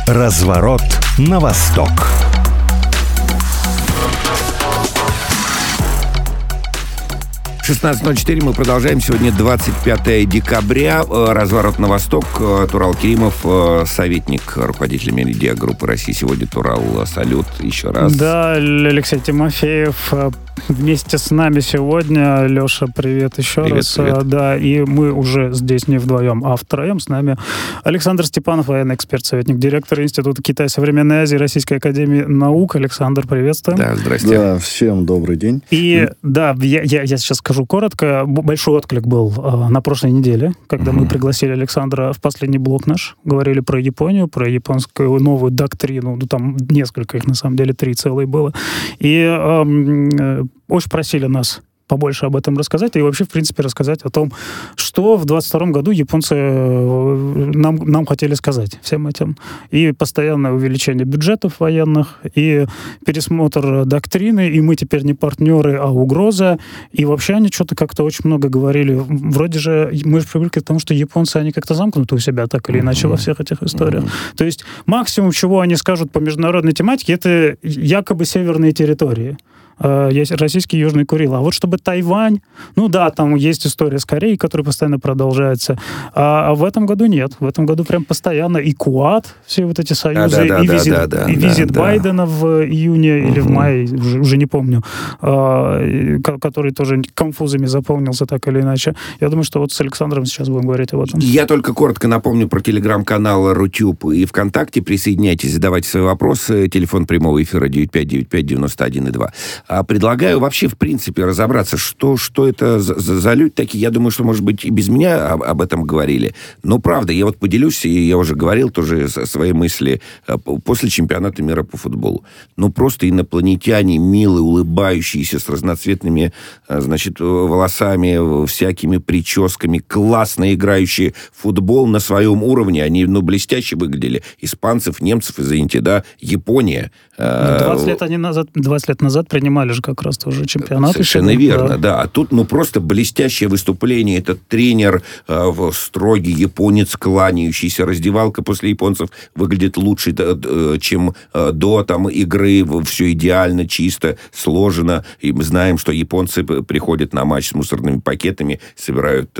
Разворот на восток. В 16:04 мы продолжаем. Сегодня 25 декабря. Разворот на восток. Турал Керимов, советник руководителя медиагруппы России. Сегодня Турал, салют еще раз. Да, Алексей Тимофеев вместе с нами сегодня. Леша, привет еще раз. Привет. Да, и мы уже здесь не вдвоем, а втроем. С нами Александр Степанов, военный эксперт, советник директора Института Китая и Современной Азии Российской академии наук. Александр, приветствуем. Да, здрасте. Да, всем добрый день. И да, я сейчас скажу коротко. Большой отклик был на прошлой неделе, когда мы пригласили Александра в последний блок наш. Говорили про Японию, про японскую новую доктрину. Ну, там несколько их, на самом деле, 3 целые было. И очень просили нас побольше об этом рассказать и вообще, в принципе, рассказать о том, что в 22 году японцы нам хотели сказать всем этим. И постоянное увеличение бюджетов военных, и пересмотр доктрины, и мы теперь не партнеры, а угроза. И вообще они что-то как-то очень много говорили. Вроде же мы же привыкли к тому, что японцы, они как-то замкнуты у себя так или иначе во всех этих историях. То есть максимум, чего они скажут по международной тематике, это якобы северные территории. Есть российский Южный Курил. А вот чтобы Тайвань, ну да, там есть история с Кореей, которая постоянно продолжается. А в этом году нет. В этом году прям постоянно и КУАД, все вот эти союзы, и визит Байдена в июне или в мае, уже не помню, который тоже конфузами заполнился так или иначе. Я думаю, что вот с Александром сейчас будем говорить об этом. Я только коротко напомню про телеграм-канал Рутюб и ВКонтакте. Присоединяйтесь, задавайте свои вопросы. Телефон прямого эфира 9595-91-2. Предлагаю вообще, в принципе, разобраться, что это за люди такие. Я думаю, что, может быть, и без меня об этом говорили. Но, правда, я вот поделюсь, и я уже говорил тоже свои мысли после чемпионата мира по футболу. Ну, просто инопланетяне, милые, улыбающиеся, с разноцветными, значит, волосами, всякими прическами, классно играющие в футбол на своем уровне. Они, блестяще выглядели. Испанцев, немцев, извините, да, Япония. 20 лет назад принимали же как раз тоже чемпионат. Совершенно верно, да. А тут, блпросто блестящее выступление. Этот тренер, строгий японец, кланяющийся. Раздевалка после японцев выглядит лучше, чем до игры. Все идеально, чисто, сложено. И мы знаем, что японцы приходят на матч с мусорными пакетами, собирают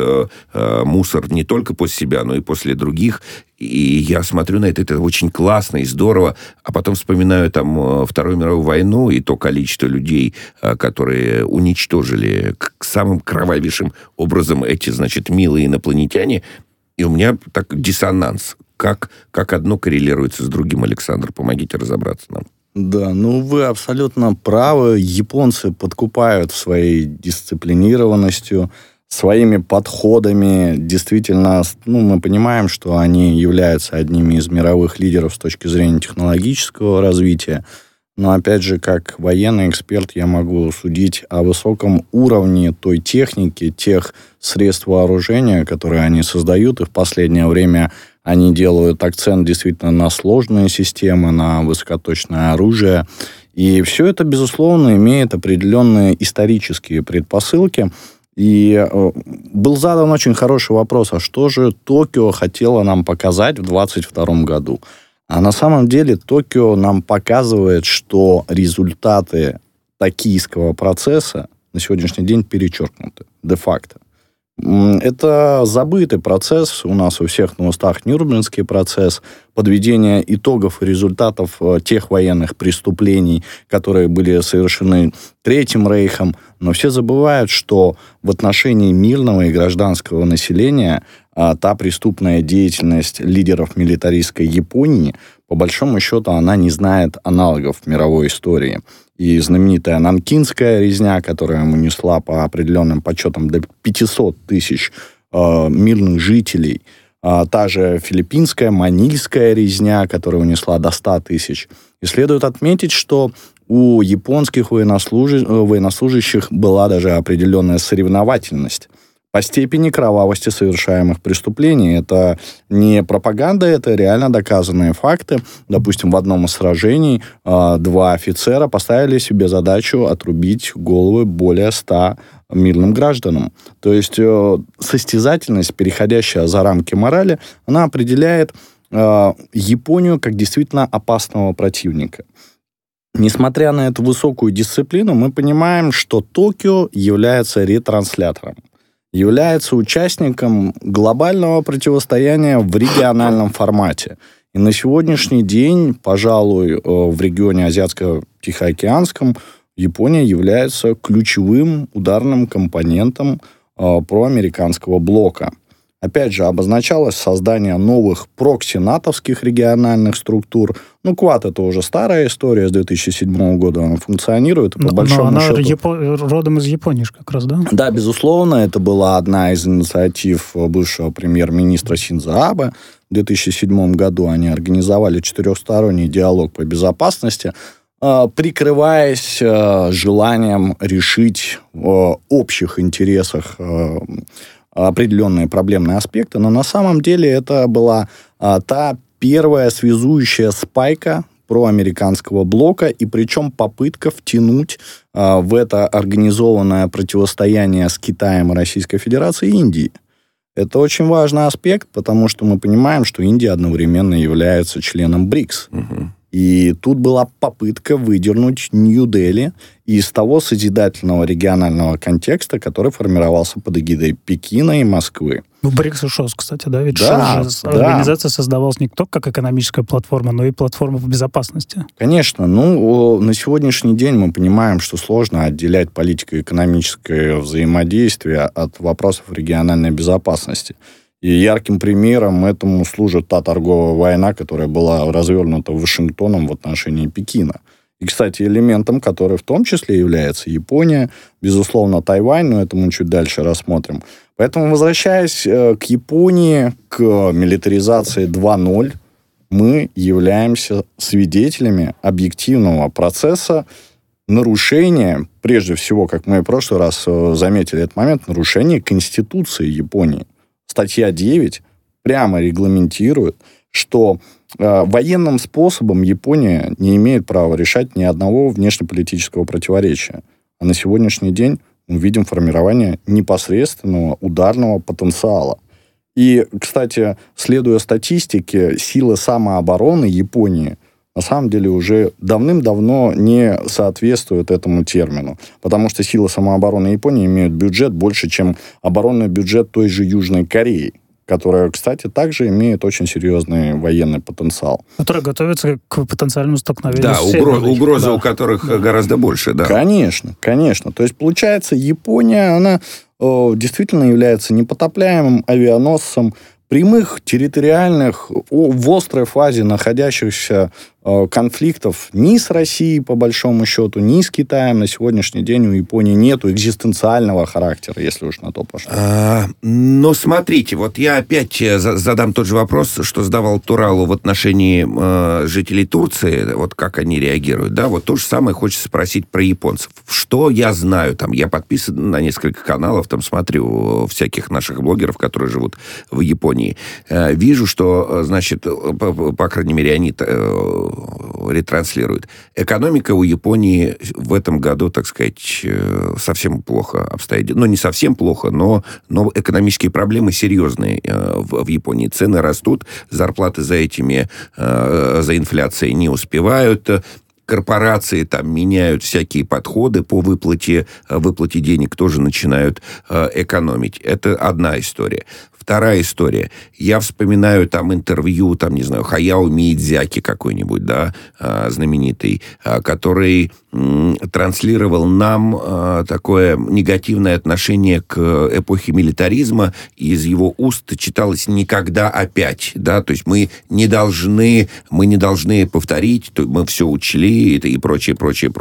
мусор не только после себя, но и после других. И я смотрю на это очень классно и здорово. А потом вспоминаю Вторую мировую войну и то количество людей, которые уничтожили самым кровавейшим образом эти, значит, милые инопланетяне. И у меня так диссонанс. Как одно коррелируется с другим, Александр? Помогите разобраться нам. Да, вы абсолютно правы. Японцы подкупают своей дисциплинированностью, своими подходами. Действительно, мы понимаем, что они являются одними из мировых лидеров с точки зрения технологического развития. Но, опять же, как военный эксперт, я могу судить о высоком уровне той техники, тех средств вооружения, которые они создают. И в последнее время они делают акцент действительно на сложные системы, на высокоточное оружие. И все это, безусловно, имеет определенные исторические предпосылки. И был задан очень хороший вопрос, а что же Токио хотело нам показать в 2022 году? А на самом деле Токио нам показывает, что результаты токийского процесса на сегодняшний день перечеркнуты де-факто. Это забытый процесс, у нас у всех на устах Нюрнбергский процесс, подведение итогов и результатов тех военных преступлений, которые были совершены Третьим Рейхом, но все забывают, что в отношении мирного и гражданского населения та преступная деятельность лидеров милитаристской Японии, по большому счету, она не знает аналогов в мировой истории. И знаменитая Нанкинская резня, которая унесла по определенным подсчетам до 500 тысяч мирных жителей. Та же филиппинская, манильская резня, которая унесла до 100 тысяч. И следует отметить, что у японских военнослужащих была даже определенная соревновательность по степени кровавости совершаемых преступлений. Это не пропаганда, это реально доказанные факты. Допустим, в одном из сражений 2 офицера поставили себе задачу отрубить головы более 100 мирным гражданам. То есть состязательность, переходящая за рамки морали, она определяет Японию как действительно опасного противника. Несмотря на эту высокую дисциплину, мы понимаем, что Токио является ретранслятором, является участником глобального противостояния в региональном формате. И на сегодняшний день, пожалуй, в регионе Азиатско-Тихоокеанском Япония является ключевым ударным компонентом проамериканского блока. Опять же, обозначалось создание новых прокси-натовских региональных структур. КВАД — это уже старая история, с 2007 года она функционирует. По большому счету... родом из Японии как раз, да? Да, безусловно, это была одна из инициатив бывшего премьер-министра Синдзо Абе. В 2007 году они организовали 4-сторонний диалог по безопасности, прикрываясь желанием решить в общих интересах определенные проблемные аспекты, но на самом деле это была та первая связующая спайка проамериканского блока, и причем попытка втянуть в это организованное противостояние с Китаем, Российской Федерацией и Индией. Это очень важный аспект, потому что мы понимаем, что Индия одновременно является членом БРИКС. И тут была попытка выдернуть Нью-Дели из того созидательного регионального контекста, который формировался под эгидой Пекина и Москвы. БРИКС и ШОС, кстати, да? Ведь да, ШОС организация создавалась не только как экономическая платформа, но и платформа по безопасности. Конечно. На сегодняшний день мы понимаем, что сложно отделять политико-экономическое взаимодействие от вопросов региональной безопасности. И ярким примером этому служит та торговая война, которая была развернута Вашингтоном в отношении Пекина. И, кстати, элементом, который в том числе является Япония, безусловно, Тайвань, но это мы чуть дальше рассмотрим. Поэтому, возвращаясь к Японии, к милитаризации 2.0, мы являемся свидетелями объективного процесса нарушения, прежде всего, как мы в прошлый раз заметили этот момент, нарушения Конституции Японии. Статья 9 прямо регламентирует, что военным способом Япония не имеет права решать ни одного внешнеполитического противоречия. А на сегодняшний день мы видим формирование непосредственного ударного потенциала. И, кстати, следуя статистике, силы самообороны Японии на самом деле уже давным-давно не соответствуют этому термину. Потому что силы самообороны Японии имеют бюджет больше, чем оборонный бюджет той же Южной Кореи, которая, кстати, также имеет очень серьезный военный потенциал. Которая готовится к потенциальному столкновению. Да, угрозы у которых гораздо больше, да. Конечно. То есть, получается, Япония, она действительно является непотопляемым авианосцем прямых, территориальных, в острой фазе находящихся конфликтов ни с Россией, по большому счету, ни с Китаем на сегодняшний день у Японии нету экзистенциального характера, если уж на то пошло. Но смотрите, вот я опять задам тот же вопрос, что задавал Туралу в отношении жителей Турции, вот как они реагируют, да, вот то же самое хочется спросить про японцев. Что я знаю, там, я подписан на несколько каналов, там, смотрю всяких наших блогеров, которые живут в Японии. Вижу, что, значит, по крайней мере, они ретранслируют. Экономика у Японии в этом году, так сказать, совсем плохо обстоит. Ну, не совсем плохо, но экономические проблемы серьезные в Японии. Цены растут, зарплаты за инфляцией не успевают. Корпорации там меняют всякие подходы по выплате денег, тоже начинают экономить. Это одна история. Вторая история. Я вспоминаю там интервью, там, не знаю, Хаяо Миядзаки какой-нибудь, да, знаменитый, который транслировал нам такое негативное отношение к эпохе милитаризма, и из его уст читалось «никогда опять», да, то есть мы не должны повторить, мы все учли и прочее.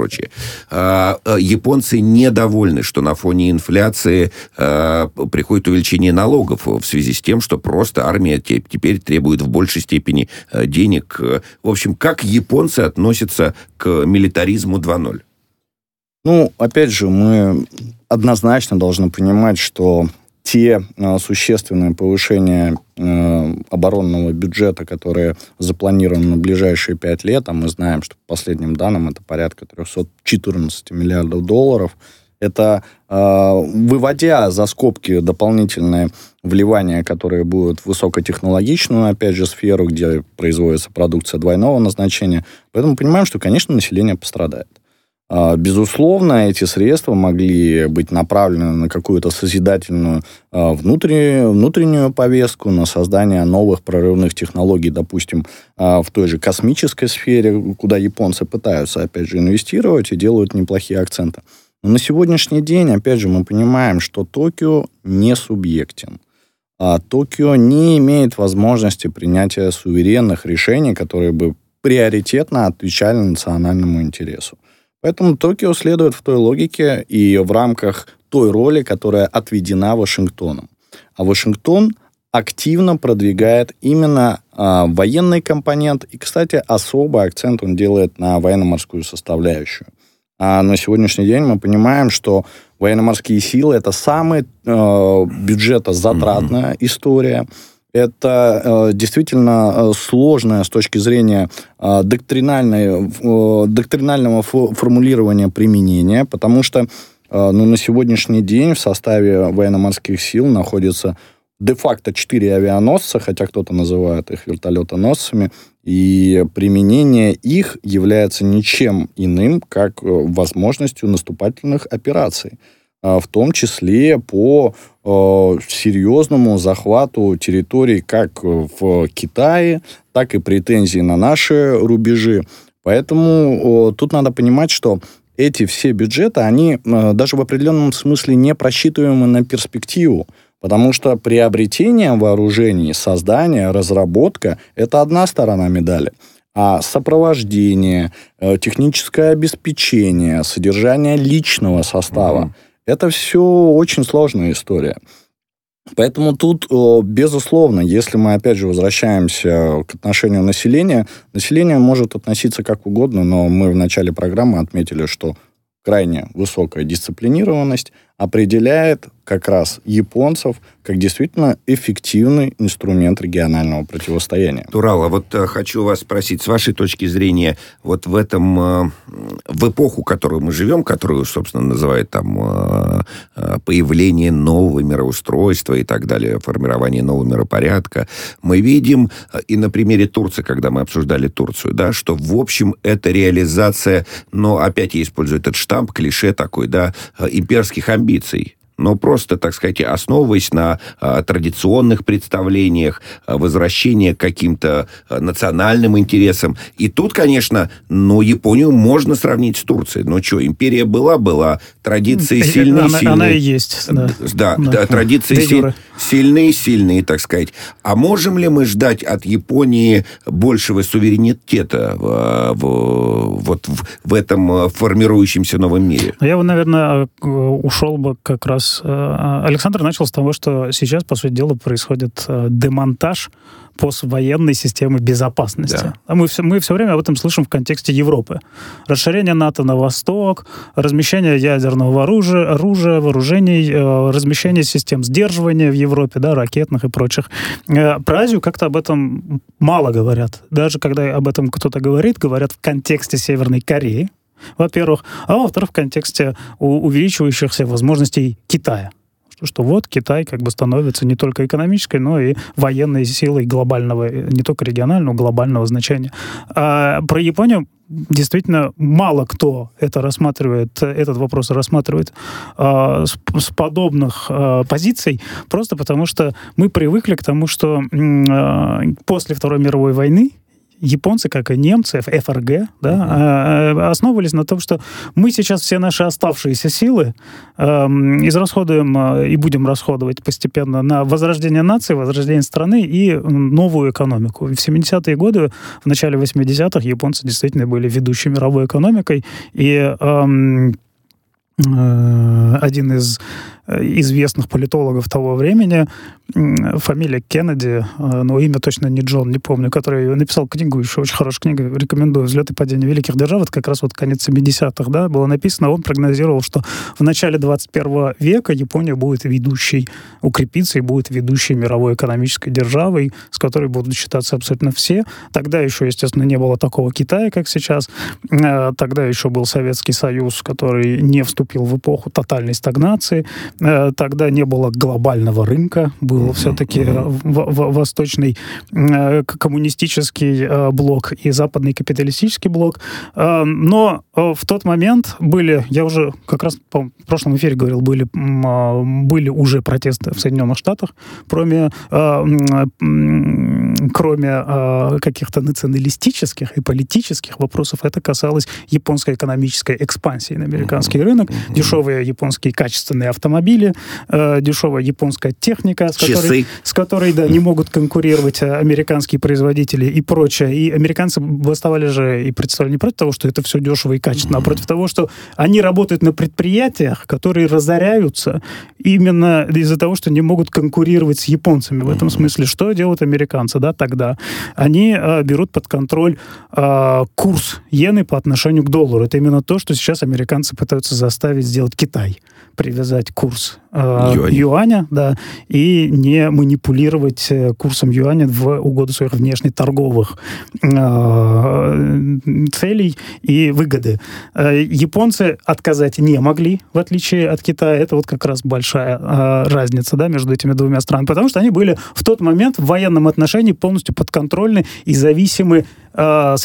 Японцы недовольны, что на фоне инфляции приходит увеличение налогов в связи с тем, что просто армия теперь требует в большей степени денег. В общем, как японцы относятся к милитаризму 2.0? Ну, опять же, мы однозначно должны понимать, что те существенные повышения оборонного бюджета, которые запланированы на ближайшие 5 лет, а мы знаем, что по последним данным это порядка 314 миллиардов долларов, Это выводя за скобки дополнительные вливания, которые будут в высокотехнологичную, опять же, сферу, где производится продукция двойного назначения. Поэтому понимаем, что, конечно, население пострадает. Безусловно, эти средства могли быть направлены на какую-то созидательную внутреннюю повестку, на создание новых прорывных технологий, допустим, в той же космической сфере, куда японцы пытаются, опять же, инвестировать и делают неплохие акценты. Но на сегодняшний день, опять же, мы понимаем, что Токио не субъектен. Токио не имеет возможности принятия суверенных решений, которые бы приоритетно отвечали национальному интересу. Поэтому Токио следует в той логике и в рамках той роли, которая отведена Вашингтоном. А Вашингтон активно продвигает именно военный компонент. И, кстати, особый акцент он делает на военно-морскую составляющую. А на сегодняшний день мы понимаем, что военно-морские силы – это самая бюджетозатратная история. Это действительно сложное с точки зрения доктринального формулирования применения, потому что на сегодняшний день в составе военно-морских сил находится де-факто 4 авианосца, хотя кто-то называет их вертолетоносцами, и применение их является ничем иным, как возможностью наступательных операций, в том числе по серьезному захвату территорий как в Китае, так и претензий на наши рубежи. Поэтому тут надо понимать, что эти все бюджеты, они даже в определенном смысле не просчитываемы на перспективу, потому что приобретение вооружений, создание, разработка – это одна сторона медали. А сопровождение, техническое обеспечение, содержание личного состава – это все очень сложная история. Поэтому тут, безусловно, если мы, опять же, возвращаемся к отношению населения, население может относиться как угодно, но мы в начале программы отметили, что крайне высокая дисциплинированность определяет как раз японцев как действительно эффективный инструмент регионального противостояния. Турал, а вот хочу вас спросить, с вашей точки зрения, вот в этом, в эпоху, в которую мы живем, которую, собственно, называют там появление нового мироустройства и так далее, формирование нового миропорядка, мы видим, и на примере Турции, когда мы обсуждали Турцию, да, что, в общем, это реализация, но опять я использую этот штамп, клише такой, да, имперских амбиций. Но просто, так сказать, основываясь на традиционных представлениях, возвращение к каким-то национальным интересам. И тут, конечно, Японию можно сравнить с Турцией. Ну что, империя была, традиции сильные. Она и есть. Да, традиции сильные, так сказать. А можем ли мы ждать от Японии большего суверенитета в этом формирующемся новом мире? Я бы, наверное, ушел бы как раз. Александр начал с того, что сейчас, по сути дела, происходит демонтаж поствоенной системы безопасности. Да. Мы все время об этом слышим в контексте Европы. Расширение НАТО на восток, размещение ядерного оружия, вооружений, размещение систем сдерживания в Европе, да, ракетных и прочих. Про Азию как-то об этом мало говорят. Даже когда об этом кто-то говорят в контексте Северной Кореи, во-первых, а во-вторых, в контексте увеличивающихся возможностей Китая. Что вот Китай как бы становится не только экономической, но и военной силой глобального, не только регионального, глобального значения. А про Японию действительно мало кто этот вопрос рассматривает с подобных позиций, просто потому что мы привыкли к тому, что после Второй мировой войны японцы, как и немцы, ФРГ, да, основывались на том, что мы сейчас все наши оставшиеся силы израсходуем и будем расходовать постепенно на возрождение нации, возрождение страны и новую экономику. В 70-е годы, в начале 80-х японцы действительно были ведущей мировой экономикой, и один из известных политологов того времени, фамилия Кеннеди, но имя точно не Джон, не помню, который написал книгу, еще очень хорошая книга, рекомендую, «Взлет и падение великих держав», это как раз вот конец 70-х, да, было написано, он прогнозировал, что в начале 21 века Япония будет ведущей, укрепится и будет ведущей мировой экономической державой, с которой будут считаться абсолютно все. Тогда еще, естественно, не было такого Китая, как сейчас. Тогда еще был Советский Союз, который не вступил в эпоху тотальной стагнации. Тогда не было глобального рынка, был все-таки восточный коммунистический блок и западный капиталистический блок. Но в тот момент были, я уже как раз в прошлом эфире говорил, были уже протесты в Соединенных Штатах, кроме каких-то националистических и политических вопросов, это касалось японской экономической экспансии на американский рынок, дешевые японские качественные автомобили, дешевая японская техника, с которой да, не могут конкурировать американские производители и прочее. И американцы восставали же и представляли не против того, что это все дешево и качественно, а против того, что они работают на предприятиях, которые разоряются именно из-за того, что не могут конкурировать с японцами. В этом смысле, что делают американцы, да, тогда? Они берут под контроль курс иены по отношению к доллару. Это именно то, что сейчас американцы пытаются заставить сделать Китай. Привязать курс юаня, да, и не манипулировать курсом юаня в угоду своих внешнеторговых целей и выгоды. Японцы отказать не могли, в отличие от Китая. Это вот как раз большая разница, да, между этими двумя странами, потому что они были в тот момент в военном отношении полностью подконтрольны и зависимы от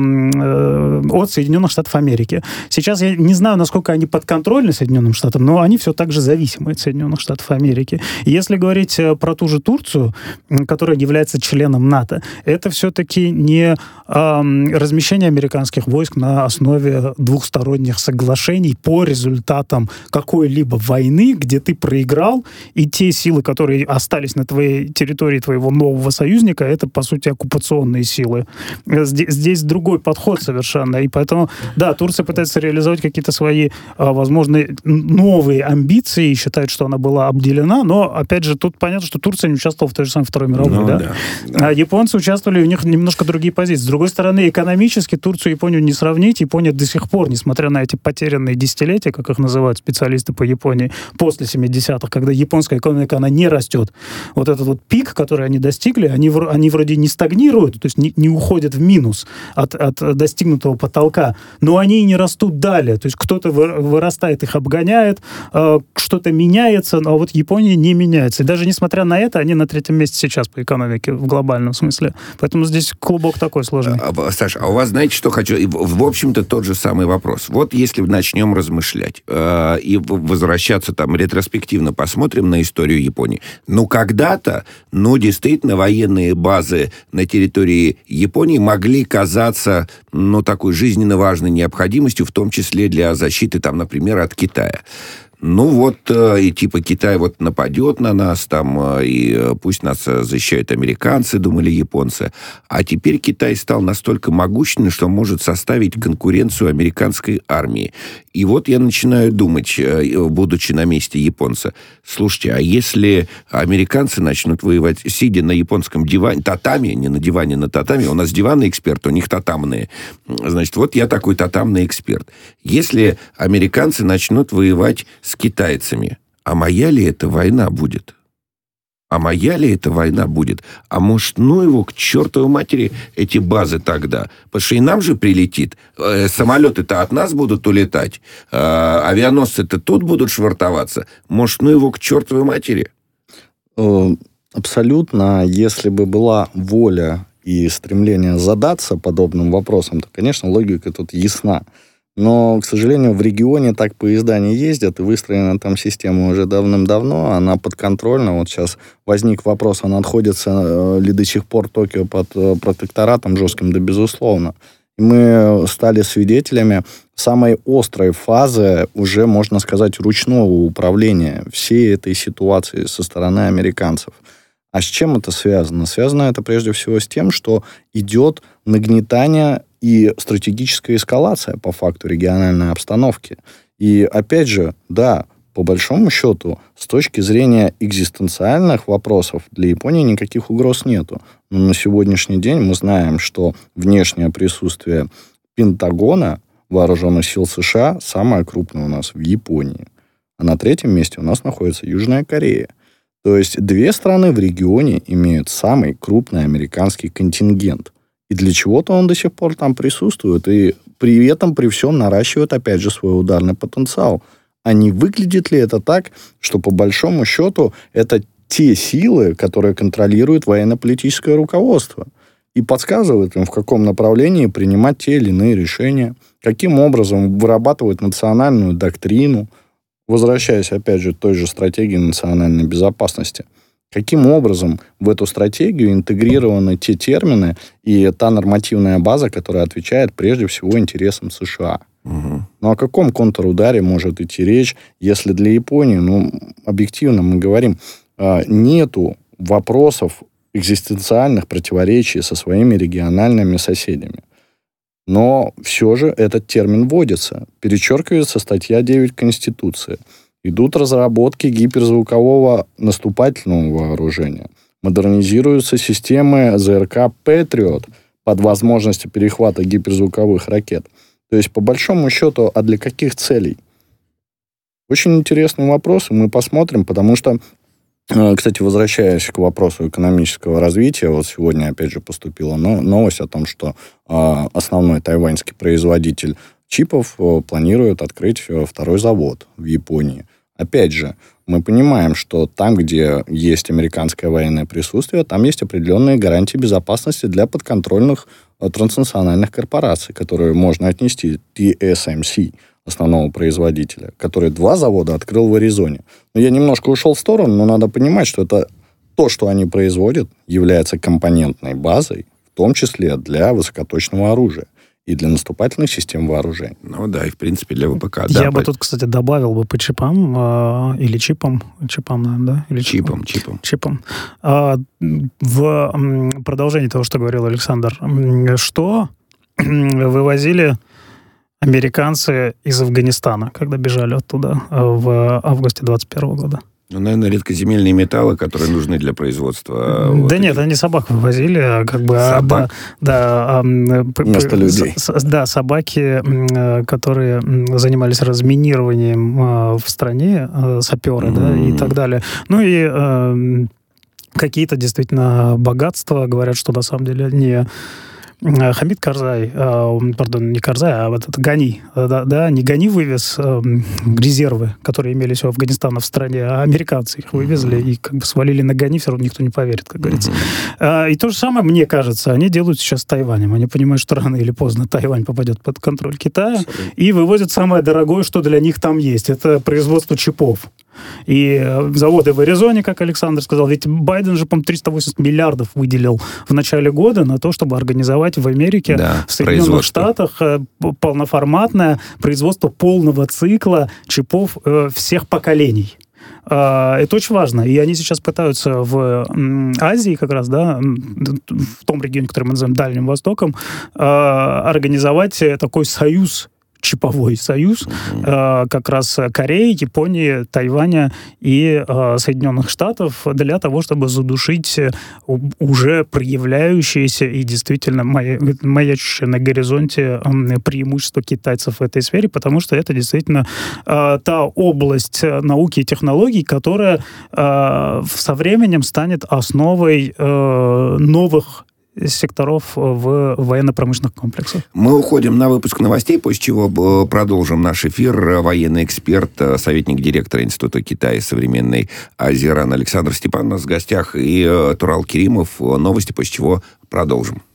Соединенных Штатов Америки. Сейчас я не знаю, насколько они подконтрольны Соединенным Штатам, но они все так же зависимы от Соединенных Штатов Америки. И если говорить про ту же Турцию, которая является членом НАТО, это все-таки не размещение американских войск на основе двухсторонних соглашений по результатам какой-либо войны, где ты проиграл, и те силы, которые остались на твоей территории твоего нового союзника, это, по сути, оккупационные силы. Здесь другой подход совершенно. И поэтому, да, Турция пытается реализовать какие-то свои, возможно, новые амбиции и считает, что она была обделена, но, опять же, тут понятно, что Турция не участвовала в той же самой Второй мировой, да? А японцы участвовали, у них немножко другие позиции. С другой стороны, экономически Турцию и Японию не сравнить. Япония до сих пор, несмотря на эти потерянные десятилетия, как их называют специалисты по Японии, после 70-х, когда японская экономика, она не растет. Вот этот вот пик, который они достигли, они вроде не стагнируют, то есть не уходят в минус от достигнутого потолка, но они и не растут далее. То есть кто-то вырастает, их обгоняет, что-то меняется, а вот Япония не меняется. И даже несмотря на это, они на 3-м месте сейчас по экономике в глобальном смысле. Поэтому здесь клубок такой сложный. Саша, а у вас, знаете, что хочу? В общем-то, тот же самый вопрос. Вот если начнем размышлять и возвращаться там ретроспективно, посмотрим на историю Японии. Когда-то, действительно, военные базы на территории Японии могли казаться, такой жизненно важной необходимостью, в том числе для защиты, там, например, от Китая. И типа Китай вот нападет на нас, там, и пусть нас защищают американцы, думали японцы. А теперь Китай стал настолько могущественным, что может составить конкуренцию американской армии. И вот я начинаю думать, будучи на месте японца, слушайте, а если американцы начнут воевать, сидя на японском диване, татами, не на диване, на татами, у нас диванный эксперт, у них татамные. Значит, вот я такой татамный эксперт. Если американцы начнут воевать с китайцами, а моя ли это война будет? А может, его к чертовой матери эти базы тогда? Потому что и нам же прилетит. Самолеты-то от нас будут улетать. Авианосцы-то тут будут швартоваться. Может, его к чертовой матери? Абсолютно. Если бы была воля и стремление задаться подобным вопросом, то, конечно, логика тут ясна. Но, к сожалению, в регионе так поезда не ездят, и выстроена там система уже давным-давно, она подконтрольна. Вот сейчас возник вопрос, а находится ли до сих пор Токио под протекторатом жестким? Да, безусловно. И мы стали свидетелями самой острой фазы, уже, можно сказать, ручного управления всей этой ситуации со стороны американцев. А с чем это связано? Связано это прежде всего с тем, что идет нагнетание и стратегическая эскалация по факту региональной обстановки. И опять же, да, по большому счету, с точки зрения экзистенциальных вопросов, для Японии никаких угроз нету. Но на сегодняшний день мы знаем, что внешнее присутствие Пентагона вооруженных сил США самое крупное у нас в Японии. А на третьем месте у нас находится Южная Корея. То есть две страны в регионе имеют самый крупный американский контингент. И для чего-то он до сих пор там присутствует. И при этом, при всем, наращивает, опять же, свой ударный потенциал. А не выглядит ли это так, что, по большому счету, это те силы, которые контролируют военно-политическое руководство и подсказывают им, в каком направлении принимать те или иные решения, каким образом вырабатывать национальную доктрину, возвращаясь, опять же, к той же стратегии национальной безопасности. Каким образом в эту стратегию интегрированы те термины и та нормативная база, которая отвечает прежде всего интересам США. Угу. Ну, о каком контрударе может идти речь, если для Японии, объективно мы говорим, нету вопросов экзистенциальных противоречий со своими региональными соседями. Но все же этот термин вводится. Перечеркивается статья 9 Конституции. Идут разработки гиперзвукового наступательного вооружения. Модернизируются системы ЗРК «Патриот» под возможностью перехвата гиперзвуковых ракет. То есть, по большому счету, а для каких целей? Очень интересный вопрос, и мы посмотрим, потому что, кстати, возвращаясь к вопросу экономического развития, вот сегодня, опять же, поступила новость о том, что основной тайваньский производитель чипов планирует открыть второй завод в Японии. Опять же, мы понимаем, что там, где есть американское военное присутствие, там есть определенные гарантии безопасности для подконтрольных транснациональных корпораций, которые можно отнести к TSMC, основного производителя, который 2 завода открыл в Аризоне. Но я немножко ушел в сторону, но надо понимать, что это то, что они производят, является компонентной базой, в том числе для высокоточного оружия и для наступательных систем вооружений. Ну да, и в принципе для ВПК. Я бы тут, кстати, добавил бы по чипам или чипам, наверное, да? Или чипам. В продолжении того, что говорил Александр, что вывозили американцы из Афганистана, когда бежали оттуда в августе 2021 года? Ну, наверное, редкоземельные металлы, которые нужны для производства... Да нет, они собак вывозили, как бы... Собак? Вместо людей. Да, собаки, которые занимались разминированием в стране, саперы, да, и так далее. Ну и какие-то действительно богатства, говорят, что на самом деле не... Хамид Карзай, не Карзай, а вот это Гани, не Гани вывез резервы, которые имелись у Афганистана в стране, а американцы их вывезли и как бы свалили на Гани, все равно никто не поверит, как говорится. И то же самое, мне кажется, они делают сейчас с Тайванем. Они понимают, что рано или поздно Тайвань попадет под контроль Китая и вывозят самое дорогое, что для них там есть. Это производство чипов. И заводы в Аризоне, как Александр сказал, ведь Байден же, по-моему, 380 миллиардов выделил в начале года на то, чтобы организовать в Америке, в Соединенных Штатах полноформатное производство полного цикла чипов всех поколений. Это очень важно. И они сейчас пытаются в Азии как раз, да, в том регионе, который мы называем Дальним Востоком, организовать такой союз, чиповой союз как раз Кореи, Японии, Тайваня и Соединенных Штатов для того, чтобы задушить уже проявляющиеся и действительно маячащие на горизонте преимущества китайцев в этой сфере, потому что это действительно та область науки и технологий, которая со временем станет основой новых секторов в военно-промышленных комплексах. Мы уходим на выпуск новостей, после чего продолжим наш эфир. Военный эксперт, советник директора Института Китая и современной Азии РАН Александр Степанов у нас в гостях и Турал Керимов. Новости, после чего продолжим.